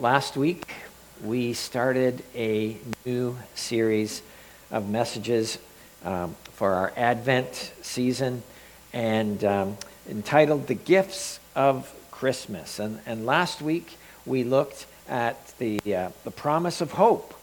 Last week, we started a new series of messages for our Advent season and entitled The Gifts of Christmas. And last week, we looked at the promise of hope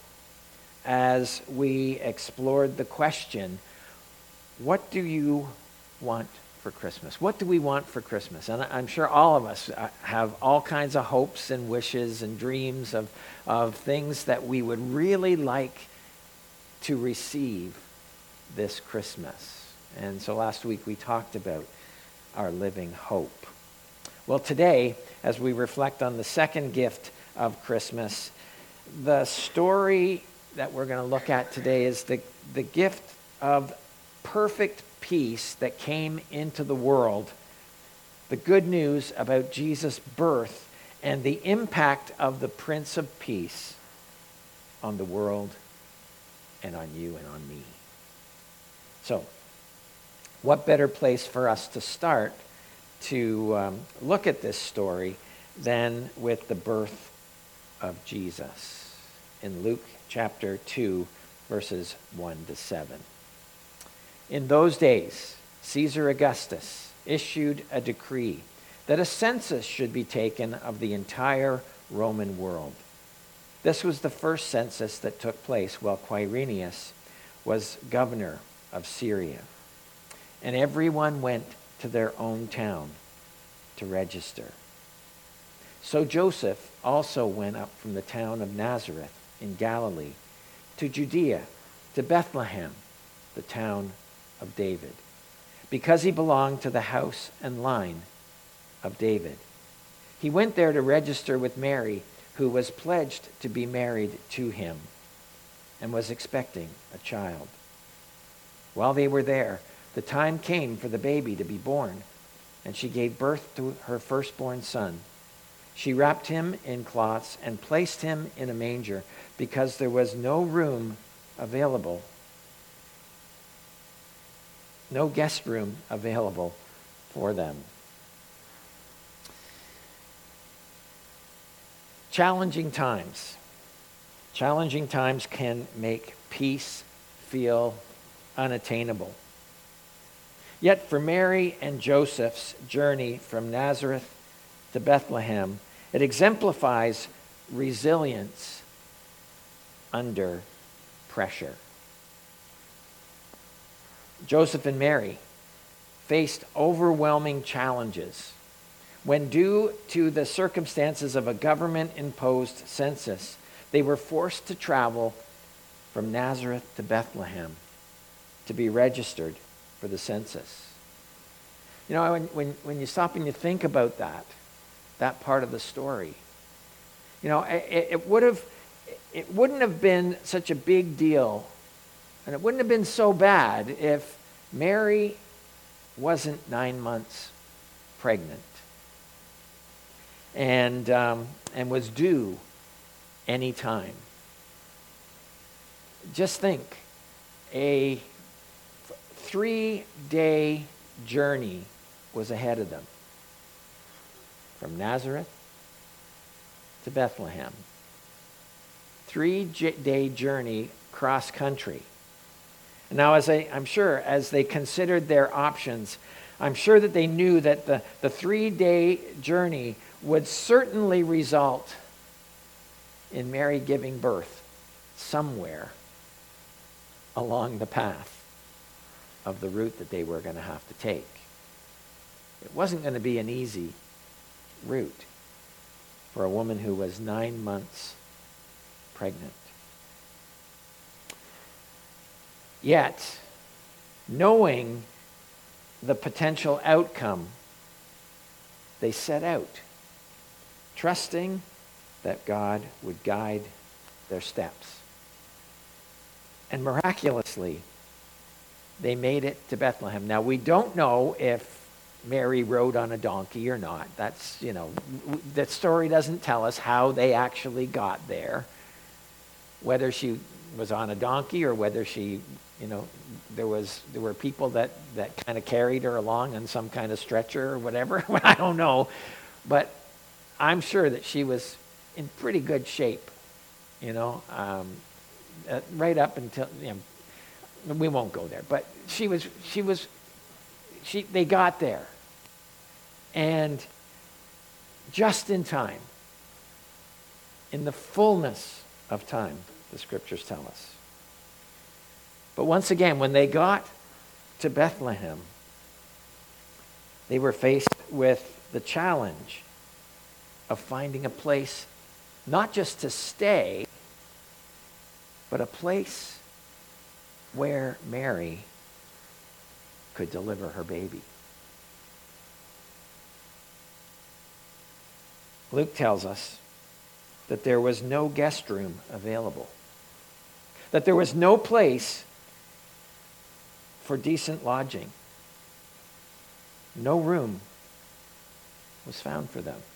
as we explored the question, what do you want for Christmas? What do we want for Christmas? And I'm sure all of us have all kinds of hopes and wishes and dreams of things that we would really like to receive this Christmas. And so last week we talked about our living hope. Well, today, as we reflect on the second gift of Christmas, the story that we're going to look at today is the gift of perfect peace that came into the world, the good news about Jesus' birth and the impact of the Prince of Peace on the world and on you and on me. So, what better place for us to start to look at this story than with the birth of Jesus in Luke chapter 2, verses 1 to 7. In those days, Caesar Augustus issued a decree that a census should be taken of the entire Roman world. This was the first census that took place while Quirinius was governor of Syria. And everyone went to their own town to register. So Joseph also went up from the town of Nazareth in Galilee to Judea, to Bethlehem, the town of David, because he belonged to the house and line of David. He went there to register with Mary, who was pledged to be married to him and was expecting a child. While they were there, the time came for the baby to be born, and she gave birth to her firstborn son. She wrapped him in cloths and placed him in a manger because there was no room available, no guest room available for them. Challenging times can make peace feel unattainable. Yet for Mary and Joseph's journey from Nazareth to Bethlehem, it exemplifies resilience under pressure. Joseph and Mary faced overwhelming challenges when, due to the circumstances of a government-imposed census, they were forced to travel from Nazareth to Bethlehem to be registered for the census. You know, when you stop and you think about that part of the story, you know, it wouldn't have been such a big deal, and it wouldn't have been so bad if Mary wasn't 9 months pregnant and was due any time. Just think, a 3-day journey was ahead of them from Nazareth to Bethlehem. 3-day journey cross country. Now, I'm sure as they considered their options, I'm sure that they knew that the 3-day journey would certainly result in Mary giving birth somewhere along the path of the route that they were going to have to take. It wasn't going to be an easy route for a woman who was 9 months pregnant. Yet, knowing the potential outcome, they set out, trusting that God would guide their steps. And miraculously, they made it to Bethlehem. Now, we don't know if Mary rode on a donkey or not. That's, that story doesn't tell us how they actually got there, whether she was on a donkey or whether she, there were people that kind of carried her along on some kind of stretcher or whatever. I don't know. But I'm sure that she was in pretty good shape, right up until, we won't go there, but they got there. And just in time, in the fullness of time, the scriptures tell us. But once again, when they got to Bethlehem, they were faced with the challenge of finding a place not just to stay, but a place where Mary could deliver her baby. Luke tells us that there was no guest room available, that there was no place for decent lodging. No room was found for them.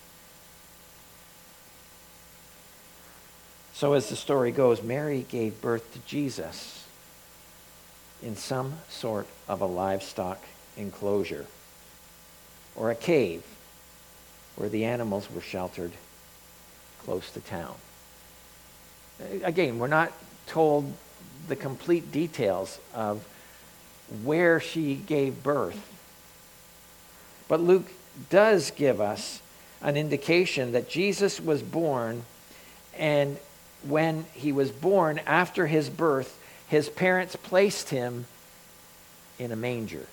So as the story goes, Mary gave birth to Jesus in some sort of a livestock enclosure or a cave where the animals were sheltered close to town. Again, we're not told the complete details of where she gave birth, but Luke does give us an indication that Jesus was born, and when he was born, after his birth, his parents placed him in a manger,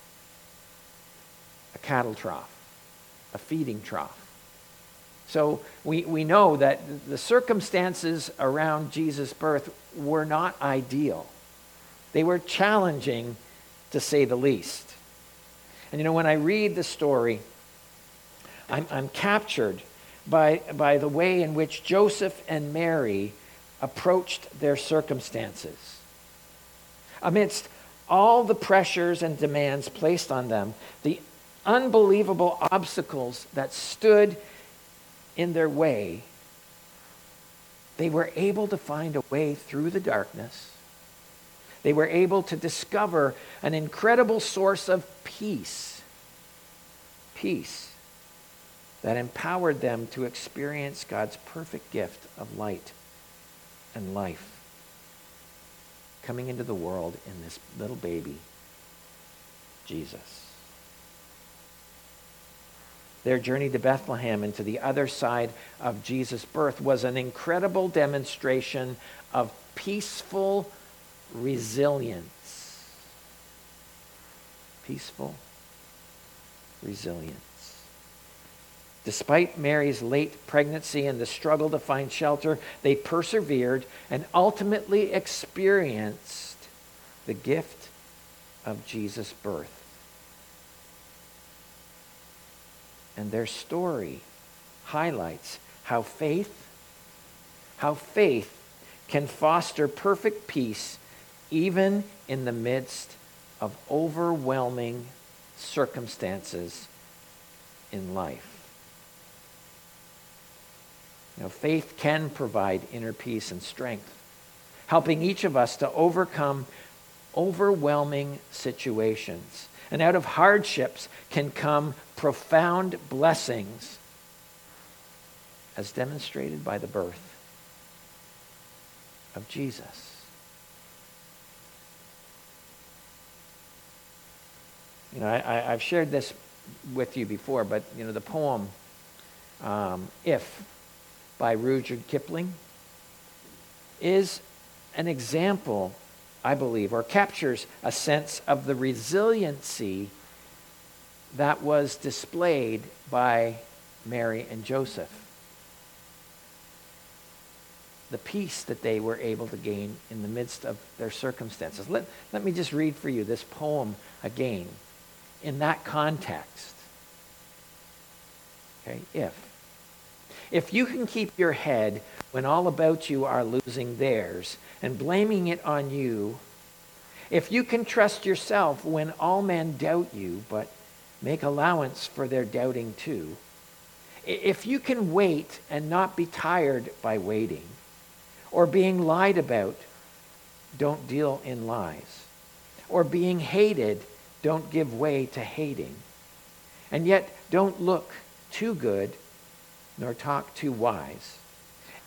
a cattle trough, a feeding trough. So we know that the circumstances around Jesus' birth were not ideal. They were challenging, to say the least. And when I read the story, I'm captured by the way in which Joseph and Mary approached their circumstances. Amidst all the pressures and demands placed on them, the unbelievable obstacles that stood in their way, they were able to find a way through the darkness. They were able to discover an incredible source of peace that empowered them to experience God's perfect gift of light and life coming into the world in this little baby, Jesus. Their journey to Bethlehem and to the other side of Jesus' birth was an incredible demonstration of peaceful resilience. Peaceful resilience. Despite Mary's late pregnancy and the struggle to find shelter, they persevered and ultimately experienced the gift of Jesus' birth. And their story highlights how faith can foster perfect peace even in the midst of overwhelming circumstances in life. Faith can provide inner peace and strength, helping each of us to overcome overwhelming situations. And out of hardships can come profound blessings, as demonstrated by the birth of Jesus. I've shared this with you before, but the poem "If" by Rudyard Kipling is an example, I believe, or captures a sense of the resiliency that was displayed by Mary and Joseph. The peace that they were able to gain in the midst of their circumstances. Let me just read for you this poem again in that context. Okay, If you can keep your head when all about you are losing theirs and blaming it on you, if you can trust yourself when all men doubt you, but make allowance for their doubting too, if you can wait and not be tired by waiting, or being lied about, don't deal in lies, or being hated, don't give way to hating, and yet don't look too good nor talk too wise.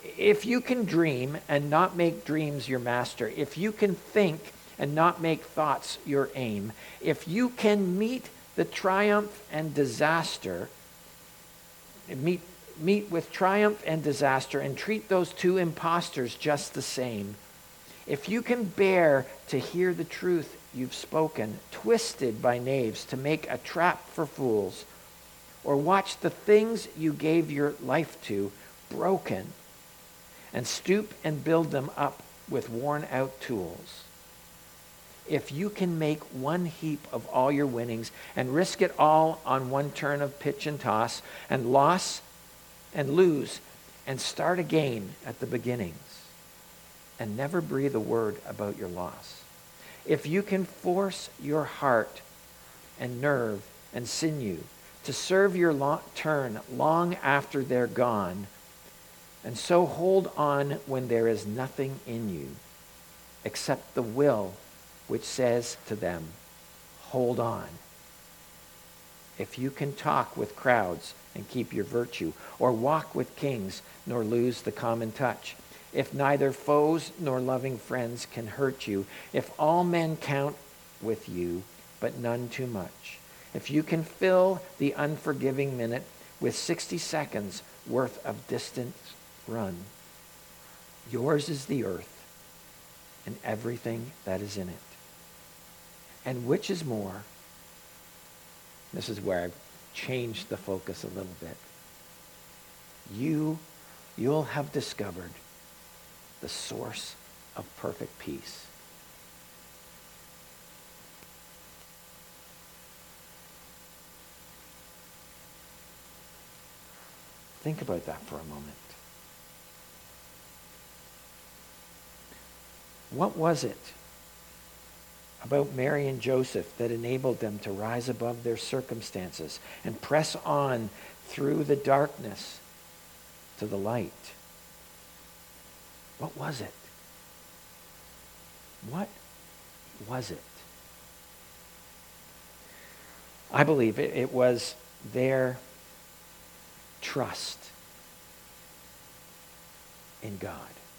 If you can dream and not make dreams your master, if you can think and not make thoughts your aim, if you can meet the triumph and disaster, meet with triumph and disaster and treat those two impostors just the same, if you can bear to hear the truth you've spoken, twisted by knaves to make a trap for fools, or watch the things you gave your life to broken, and stoop and build them up with worn-out tools, if you can make one heap of all your winnings and risk it all on one turn of pitch and toss, and loss and lose and start again at the beginnings, and never breathe a word about your loss, if you can force your heart and nerve and sinew to serve your turn long after they're gone, and so hold on when there is nothing in you except the will which says to them, hold on. If you can talk with crowds and keep your virtue, or walk with kings nor lose the common touch, if neither foes nor loving friends can hurt you, if all men count with you, but none too much, if you can fill the unforgiving minute with 60 seconds worth of distance run, yours is the earth and everything that is in it. And which is more, this is where I've changed the focus a little bit, you'll have discovered the source of perfect peace. Think about that for a moment. What was it about Mary and Joseph that enabled them to rise above their circumstances and press on through the darkness to the light? What was it? What was it? I believe it was their trust in God.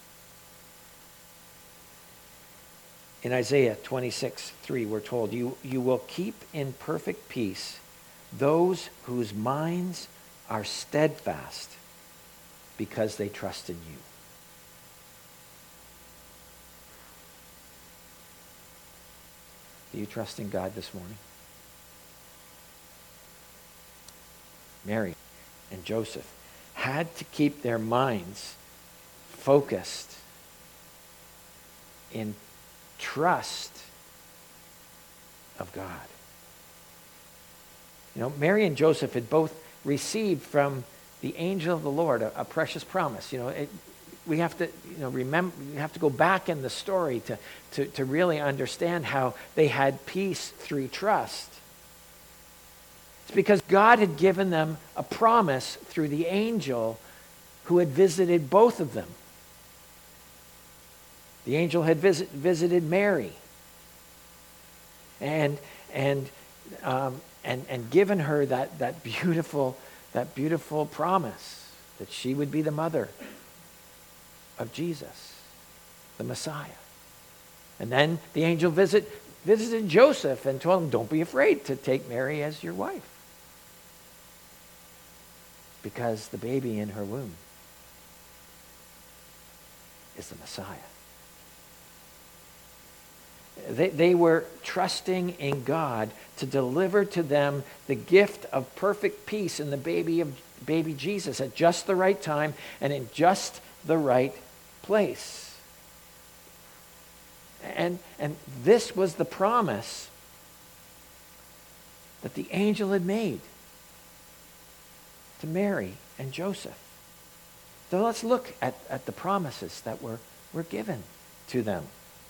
In Isaiah 26:3, we're told, you will keep in perfect peace those whose minds are steadfast because they trust in you. Do you trust in God this morning? Mary and Joseph had to keep their minds focused in trust of God. You know, Mary and Joseph had both received from the angel of the Lord a precious promise. You know, we have to, remember. You have to go back in the story to really understand how they had peace through trust. It's because God had given them a promise through the angel who had visited both of them. The angel had visited Mary and given her that beautiful promise that she would be the mother of Jesus, the Messiah. And then the angel visited Joseph and told him, don't be afraid to take Mary as your wife, because the baby in her womb is the Messiah. They were trusting in God to deliver to them the gift of perfect peace in the baby Jesus at just the right time and in just the right place. And this was the promise that the angel had made to Mary and Joseph. So let's look at the promises that were given to them.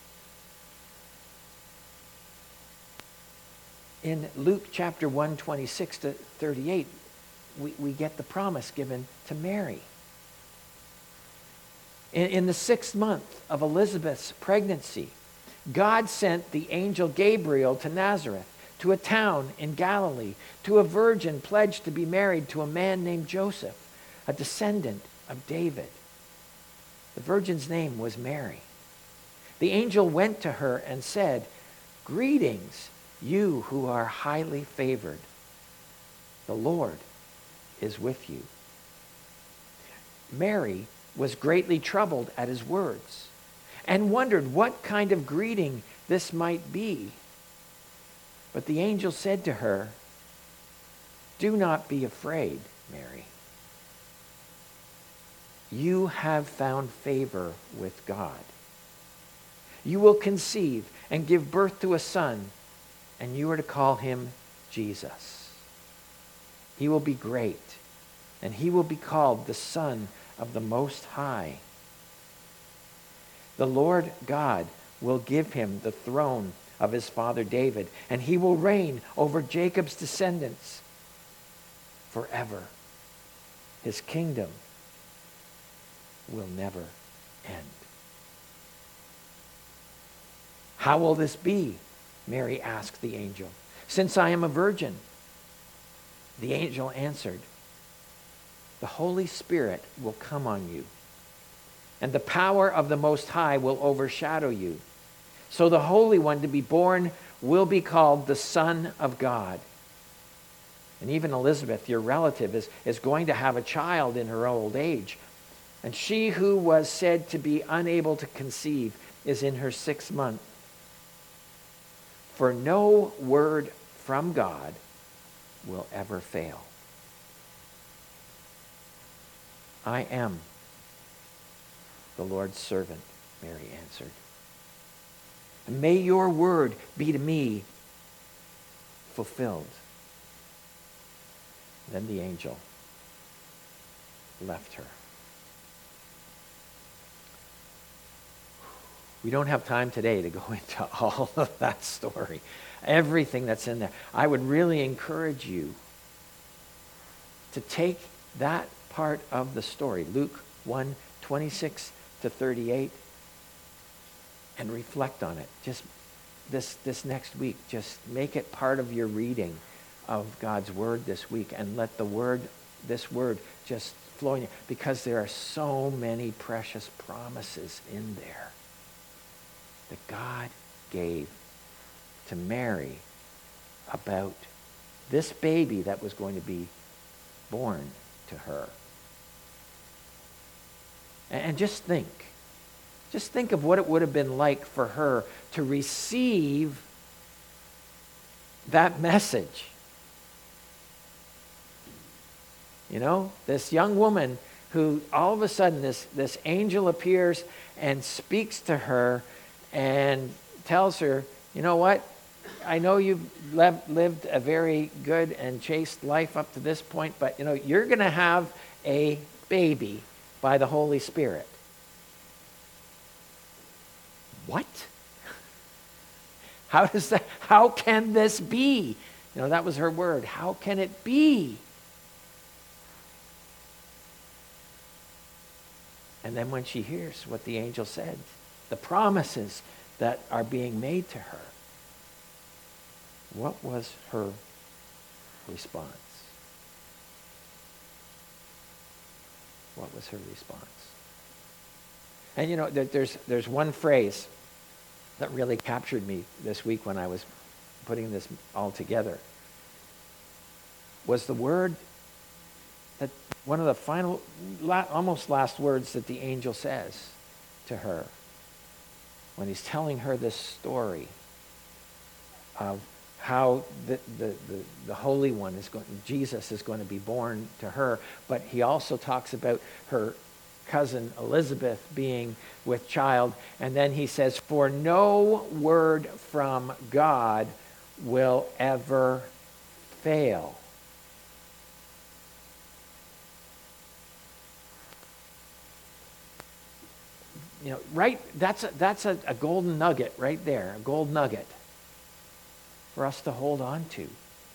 In Luke chapter 1, 26 to 38, we get the promise given to Mary. In the 6th month of Elizabeth's pregnancy, God sent the angel Gabriel to Nazareth, to a town in Galilee, to a virgin pledged to be married to a man named Joseph, a descendant of David. The virgin's name was Mary. The angel went to her and said, "Greetings, you who are highly favored. The Lord is with you." Mary was greatly troubled at his words and wondered what kind of greeting this might be. But the angel said to her, "Do not be afraid, Mary. You have found favor with God. You will conceive and give birth to a son, and you are to call him Jesus. He will be great, and he will be called the Son of the Most High. The Lord God will give him the throne of his father David, and he will reign over Jacob's descendants forever. His kingdom will never end." "How will this be?" Mary asked the angel, "since I am a virgin?" The angel answered, "The Holy Spirit will come on you, and the power of the Most High will overshadow you. So the Holy One to be born will be called the Son of God. And even Elizabeth, your relative, is going to have a child in her old age. And she who was said to be unable to conceive is in her 6th month. For no word from God will ever fail." "I am the Lord's servant," Mary answered. "And may your word be to me fulfilled." Then the angel left her. We don't have time today to go into all of that story, everything that's in there. I would really encourage you to take that part of the story, Luke 1:26-38, and reflect on it. Just this next week, just make it part of your reading of God's word this week, and let this word just flow in you, because there are so many precious promises in there that God gave to Mary about this baby that was going to be born to her. And just think of what it would have been like for her to receive that message. You know, this young woman who all of a sudden this angel appears and speaks to her and tells her, "You know what? I know you've lived a very good and chaste life up to this point, but you're going to have a baby by the Holy Spirit." What? How can this be? That was her word. How can it be? And then when she hears what the angel said, the promises that are being made to her, what was her response? What was her response? And there's one phrase that really captured me this week when I was putting this all together. Was the word that one of the final, almost last words that the angel says to her when he's telling her this story of how the Holy One Jesus is going to be born to her, but he also talks about her cousin Elizabeth being with child, and then he says, "For no word from God will ever fail." Right? That's a golden nugget right there, a gold nugget for us to hold on to.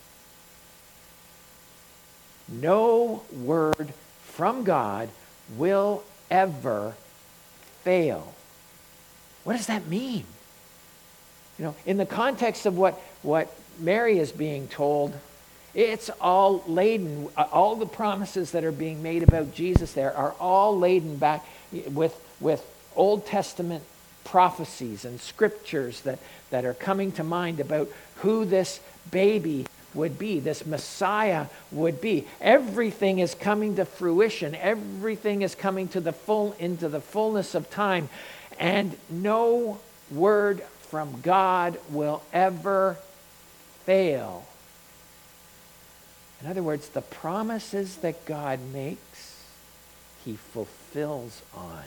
No word from God will ever fail. What does that mean? In the context of what Mary is being told, it's all laden. All the promises that are being made about Jesus there are all laden back with with Old Testament prophecies and scriptures that are coming to mind about who this baby would be, this Messiah would be. Everything is coming to fruition. Everything is coming to into the fullness of time. And no word from God will ever fail. In other words, the promises that God makes, he fulfills on.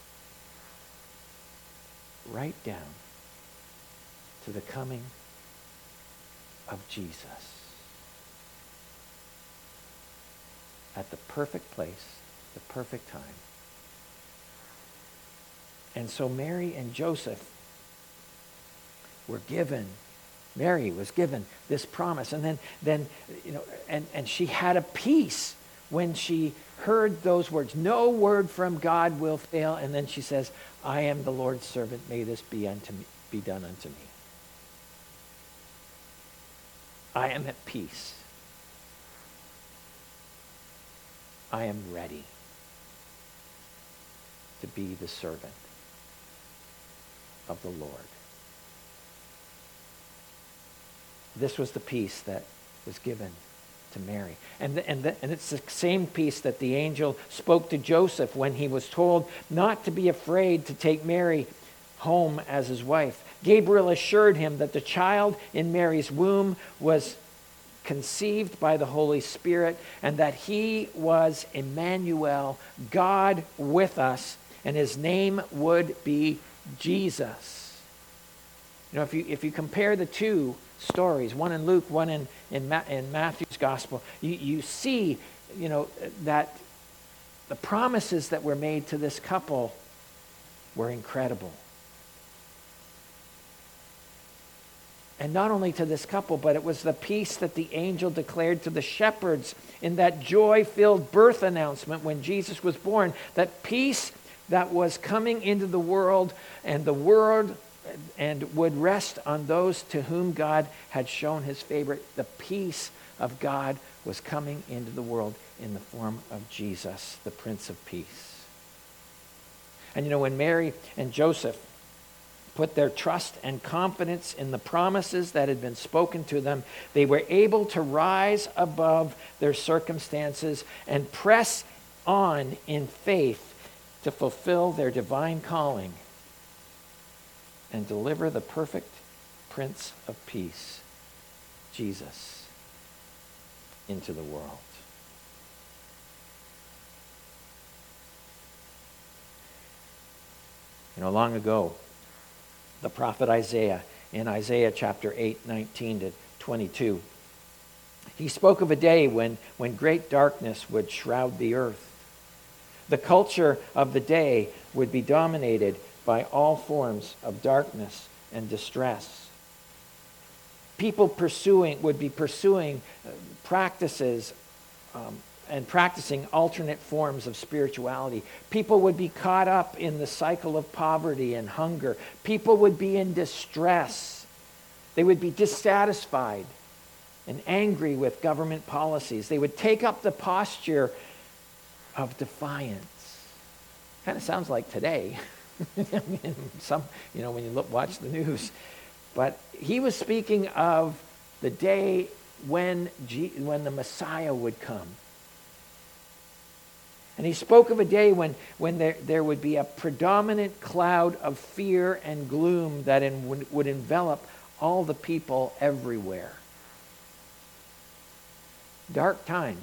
Right down to the coming of Jesus. At the perfect place, the perfect time. And so Mary and Joseph were given, Mary was given this promise. And then and she had a peace when she heard those words. No word from God will fail. And then she says, I am the Lord's servant. May this be done unto me. I am at peace. I am ready to be the servant of the Lord. This was the peace that was given to Mary. And it's the same peace that the angel spoke to Joseph when he was told not to be afraid to take Mary home as his wife. Gabriel assured him that the child in Mary's womb was conceived by the Holy Spirit and that he was Emmanuel, God with us, and his name would be Jesus. You know, if you compare the two stories, one in Luke, one in Matthew's gospel, you see, that the promises that were made to this couple were incredible. And not only to this couple, but it was the peace that the angel declared to the shepherds in that joy-filled birth announcement when Jesus was born. That peace that was coming into the world and would rest on those to whom God had shown his favor. The peace of God was coming into the world in the form of Jesus, the Prince of Peace. And when Mary and Joseph put their trust and confidence in the promises that had been spoken to them, they were able to rise above their circumstances and press on in faith to fulfill their divine calling and deliver the perfect Prince of Peace, Jesus, into the world. Long ago, the prophet Isaiah, in Isaiah chapter 8, 19 to 22, he spoke of a day when great darkness would shroud the earth. The culture of the day would be dominated by all forms of darkness and distress. People would be pursuing practices and practicing alternate forms of spirituality. People would be caught up in the cycle of poverty and hunger. People would be in distress. They would be dissatisfied and angry with government policies. They would take up the posture of defiance. Kind of sounds like today. When you watch the news. But he was speaking of the day when the Messiah would come. And he spoke of a day when there would be a predominant cloud of fear and gloom that would envelop all the people everywhere. Dark times.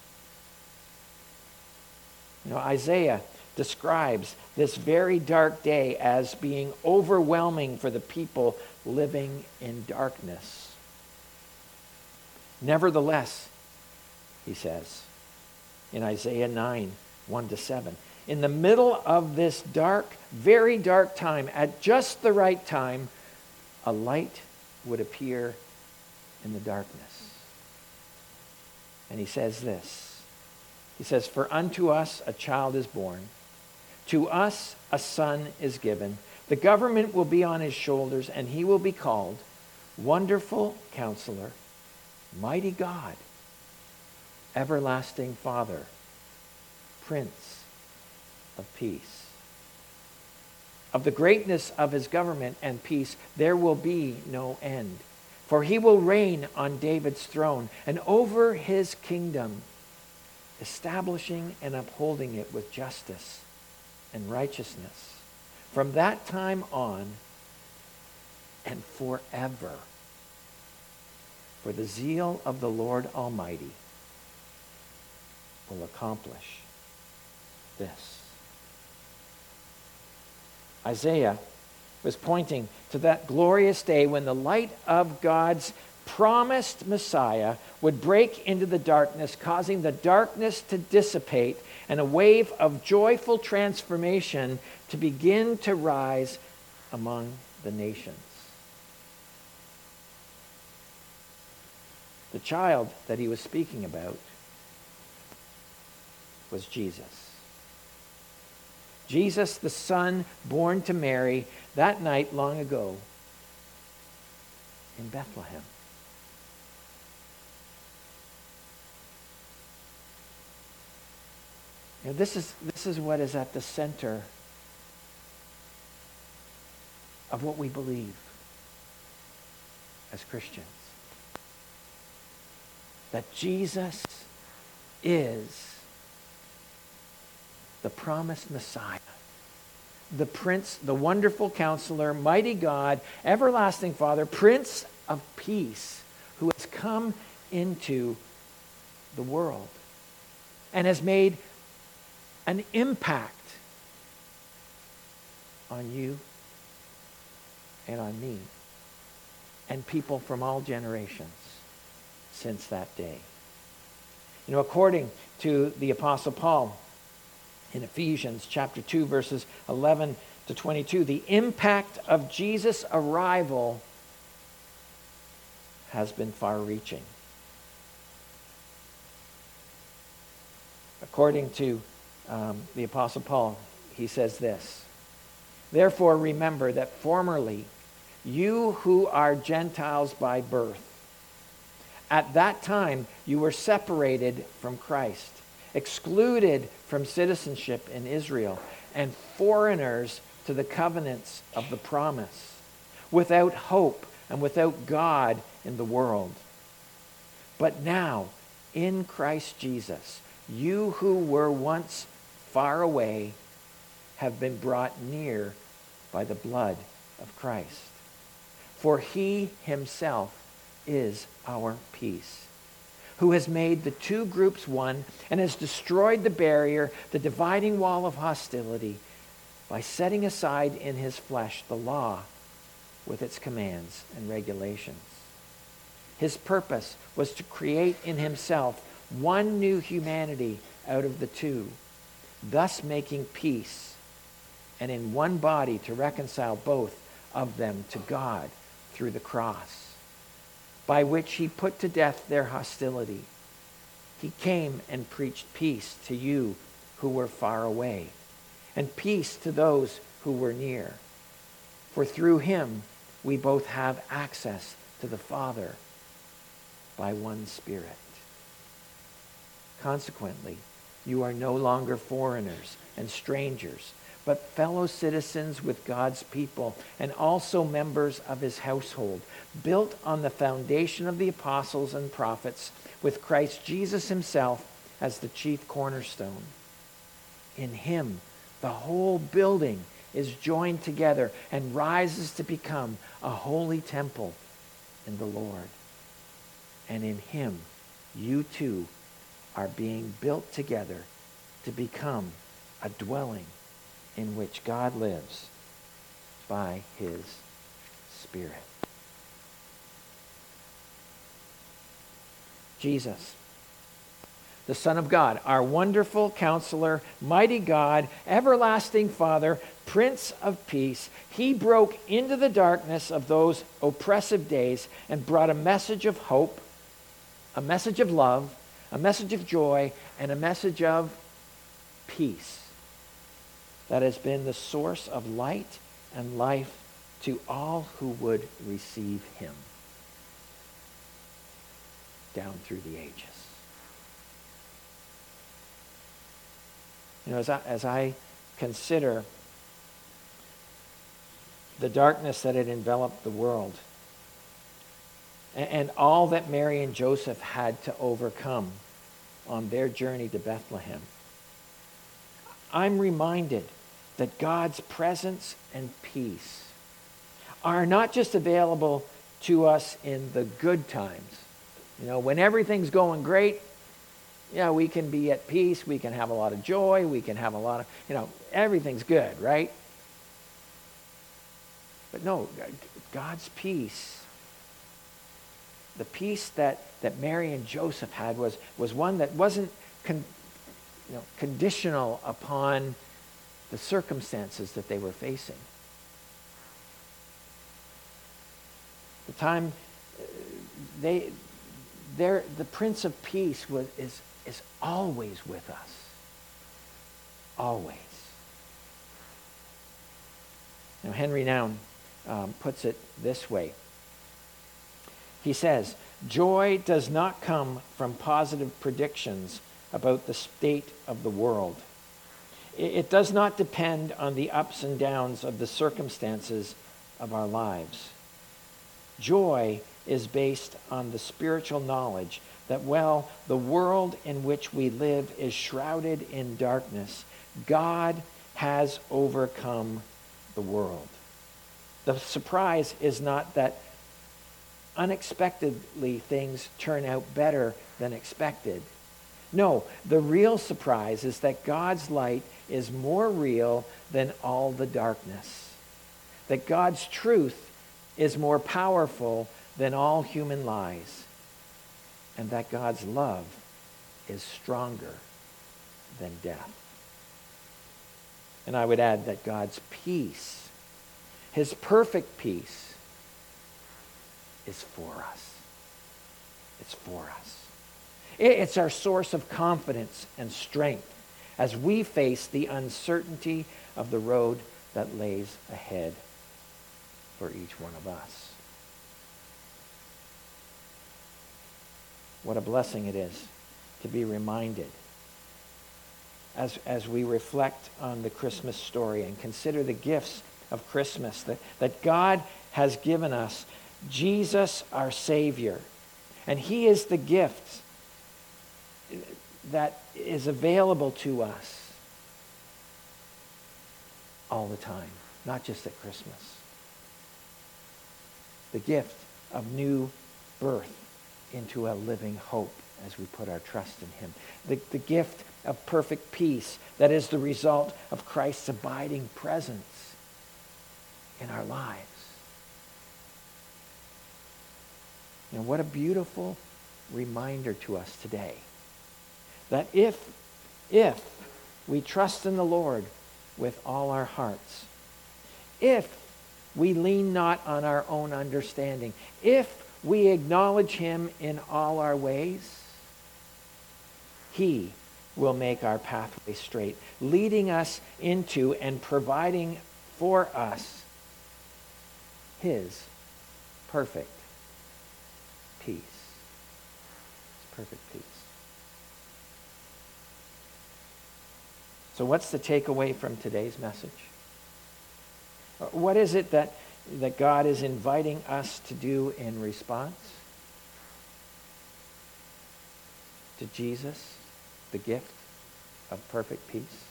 Isaiah describes this very dark day as being overwhelming for the people living in darkness. Nevertheless, he says, in Isaiah 9, 1-7, in the middle of this dark, very dark time, at just the right time, a light would appear in the darkness. And he says this. He says, for unto us a child is born, to us a son is given. The government will be on his shoulders, and he will be called Wonderful Counselor, Mighty God, Everlasting Father, Prince of Peace. Of the greatness of his government and peace, there will be no end. For he will reign on David's throne and over his kingdom, establishing and upholding it with justice and righteousness from that time on and forever. For the zeal of the Lord Almighty will accomplish this. Isaiah was pointing to that glorious day when the light of God's promised Messiah would break into the darkness, causing the darkness to dissipate and a wave of joyful transformation to begin to rise among the nations. The child that he was speaking about was Jesus. Jesus, the Son born to Mary that night long ago in Bethlehem. You know, this is what is at the center of what we believe as Christians. That Jesus is the promised Messiah, the Prince, the wonderful Counselor, mighty God, everlasting Father, Prince of Peace, who has come into the world and has made an impact on you and on me and people from all generations since that day. You know, according to the Apostle Paul, in Ephesians chapter 2, verses 11 to 22, the impact of Jesus' arrival has been far-reaching. According to the Apostle Paul, he says this: "Therefore remember that formerly you who are Gentiles by birth, at that time you were separated from Christ, excluded from citizenship in Israel, and foreigners to the covenants of the promise, without hope and without God in the world. But now, in Christ Jesus, you who were once far away have been brought near by the blood of Christ. For he himself is our peace, who has made the two groups one and has destroyed the barrier, the dividing wall of hostility, by setting aside in his flesh the law with its commands and regulations. His purpose was to create in himself one new humanity out of the two, thus making peace, and in one body to reconcile both of them to God through the cross, by which he put to death their hostility. He came and preached peace to you who were far away, and peace to those who were near. For through him we both have access to the Father by one Spirit. Consequently, you are no longer foreigners and strangers, but fellow citizens with God's people and also members of his household, built on the foundation of the apostles and prophets, with Christ Jesus himself as the chief cornerstone. In him, the whole building is joined together and rises to become a holy temple in the Lord. And in him, you too are being built together to become a dwelling in which God lives by his Spirit. Jesus, the Son of God, our wonderful Counselor, mighty God, everlasting Father, Prince of Peace, he broke into the darkness of those oppressive days and brought a message of hope, a message of love, a message of joy, and a message of peace that has been the source of light and life to all who would receive him down through the ages. You know, as I consider the darkness that had enveloped the world, and all that Mary and Joseph had to overcome on their journey to Bethlehem, I'm reminded that God's presence and peace are not just available to us in the good times. When everything's going great, we can be at peace, we can have a lot of joy, we can have a lot of, everything's good, right? But no, God's peace, the peace that Mary and Joseph had was one that wasn't conditional upon the circumstances that they were facing. The time the Prince of Peace is always with us. Always. Now, Henry Nouwen puts it this way. He says, "Joy does not come from positive predictions about the state of the world. It does not depend on the ups and downs of the circumstances of our lives. Joy is based on the spiritual knowledge that while the world in which we live is shrouded in darkness, God has overcome the world. The surprise is not that unexpectedly things turn out better than expected. No, the real surprise is that God's light is more real than all the darkness. That God's truth is more powerful than all human lies. And that God's love is stronger than death." And I would add that God's peace, his perfect peace, is for us. It's for us. It's our source of confidence and strength as we face the uncertainty of the road that lays ahead for each one of us. What a blessing it is to be reminded as we reflect on the Christmas story and consider the gifts of Christmas that God has given us. Jesus, our Savior, and he is the gift that is available to us all the time, not just at Christmas. The gift of new birth into a living hope as we put our trust in him. The gift of perfect peace that is the result of Christ's abiding presence in our lives. And what a beautiful reminder to us today that if we trust in the Lord with all our hearts, if we lean not on our own understanding, if we acknowledge him in all our ways, he will make our pathway straight, leading us into and providing for us his perfect peace. His perfect peace. So what's the takeaway from today's message? What is it that God is inviting us to do in response to Jesus, the gift of perfect peace?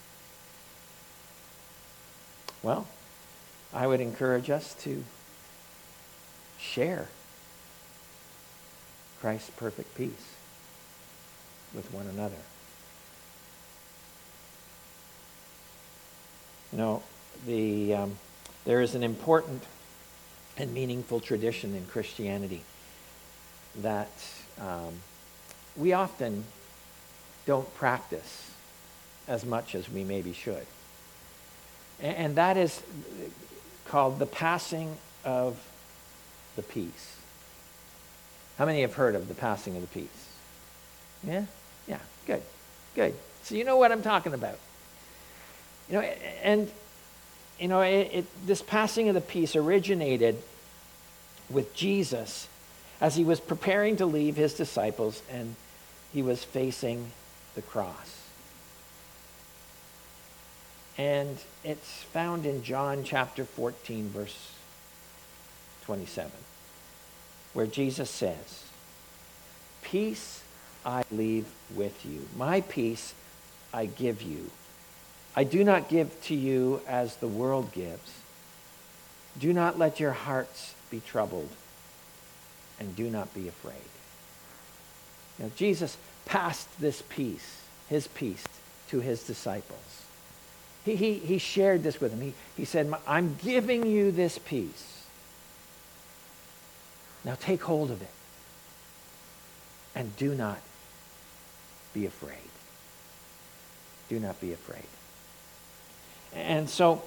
Well, I would encourage us to share Christ's perfect peace with one another. There is an important and meaningful tradition in Christianity that we often don't practice as much as we maybe should. And that is called the passing of the peace. How many have heard of the passing of the peace? Yeah? Yeah, good. So you know what I'm talking about. This passing of the peace originated with Jesus as he was preparing to leave his disciples and he was facing the cross. And it's found in John chapter 14, verse 27, where Jesus says, "Peace I leave with you. My peace I give you. I do not give to you as the world gives. Do not let your hearts be troubled, and do not be afraid." Now, Jesus passed this peace, his peace, to his disciples. He shared this with them. He said, "I'm giving you this peace. Now take hold of it, and do not be afraid." Do not be afraid. And so,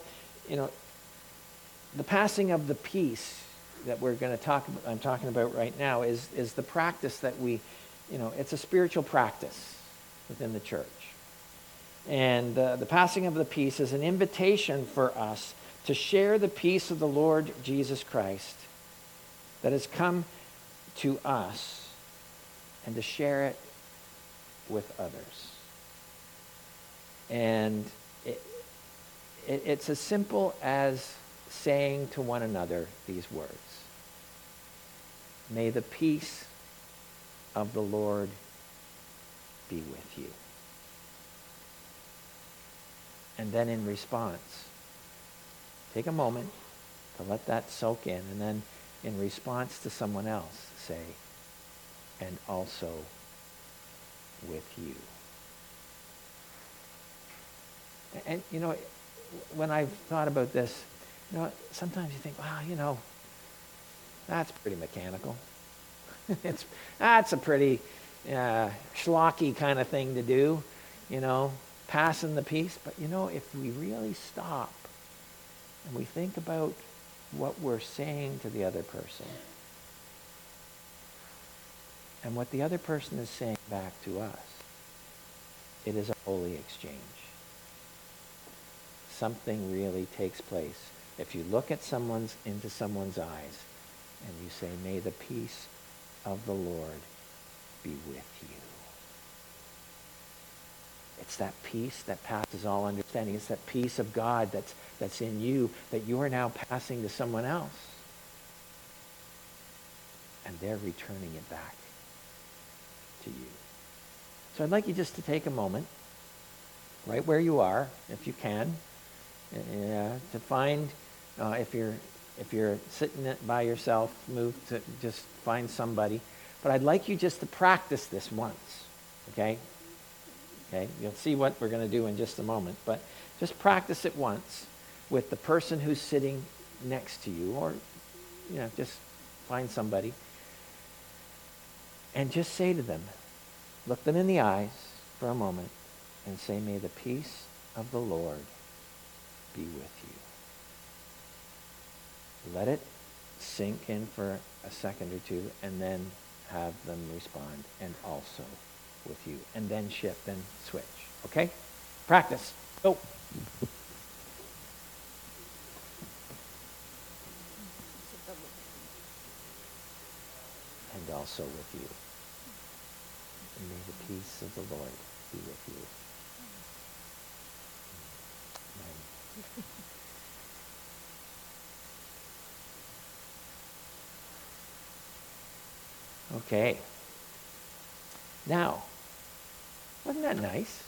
the passing of the peace that I'm talking about right now is the practice that it's a spiritual practice within the church. And the passing of the peace is an invitation for us to share the peace of the Lord Jesus Christ that has come to us and to share it with others. And it's as simple as saying to one another these words: "May the peace of the Lord be with you." And then in response, take a moment to let that soak in, and then in response to someone else, say, "And also with you." And when I've thought about this, sometimes you think, wow, that's pretty mechanical. That's a pretty schlocky kind of thing to do, passing the peace. But if we really stop and we think about what we're saying to the other person and what the other person is saying back to us, it is a holy exchange. Something really takes place. If you look into someone's eyes and you say, "May the peace of the Lord be with you." It's that peace that passes all understanding. It's that peace of God that's in you that you are now passing to someone else. And they're returning it back to you. So I'd like you just to take a moment, right where you are, if you can, to find, if you're sitting by yourself, move to just find somebody. But I'd like you just to practice this once, okay? Okay, you'll see what we're going to do in just a moment, but just practice it once with the person who's sitting next to you, or just find somebody, and just say to them, look them in the eyes for a moment, and say, "May the peace of the Lord be with you." Let it sink in for a second or two, and then have them respond, "And also with you," and then shift and switch. Okay? Practice. Go. "And also with you. And may the peace of the Lord be with you." Amen. Okay. Now, wasn't that nice?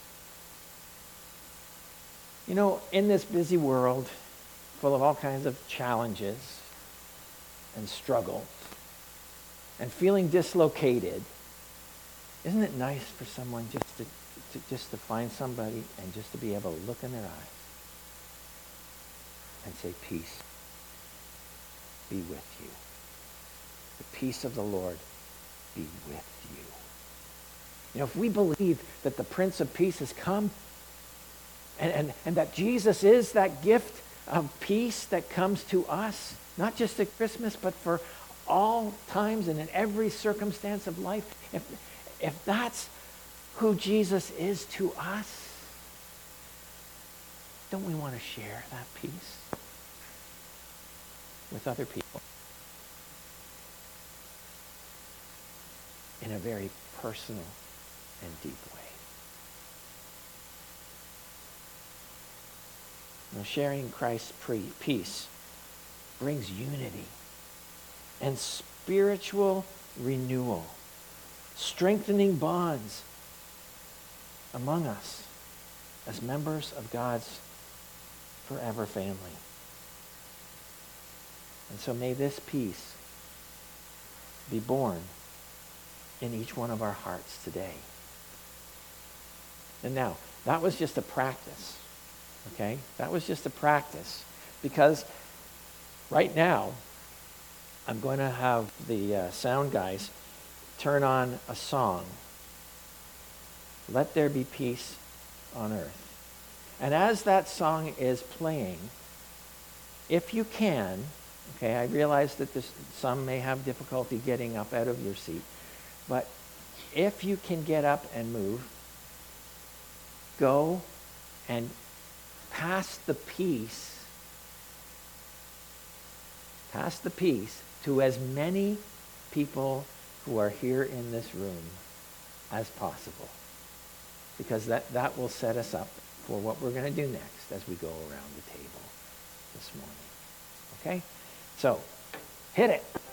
In this busy world, full of all kinds of challenges and struggles, and feeling dislocated, isn't it nice for someone just to find somebody and just to be able to look in their eyes and say, "Peace be with you. The peace of the Lord be with you." If we believe that the Prince of Peace has come, and that Jesus is that gift of peace that comes to us, not just at Christmas, but for all times and in every circumstance of life, if that's who Jesus is to us, don't we want to share that peace with other people in a very personal and deep way? Now, sharing Christ's peace brings unity and spiritual renewal, strengthening bonds among us as members of God's forever family. And so may this peace be born in each one of our hearts today. And now, that was just a practice, okay? That was just a practice, because right now, I'm going to have the sound guys turn on a song, "Let There Be Peace on Earth." And as that song is playing, if you can, okay, I realize that some may have difficulty getting up out of your seat, but if you can get up and move, go and pass the peace to as many people who are here in this room as possible, because that will set us up for what we're going to do next as we go around the table this morning. Okay? So, hit it.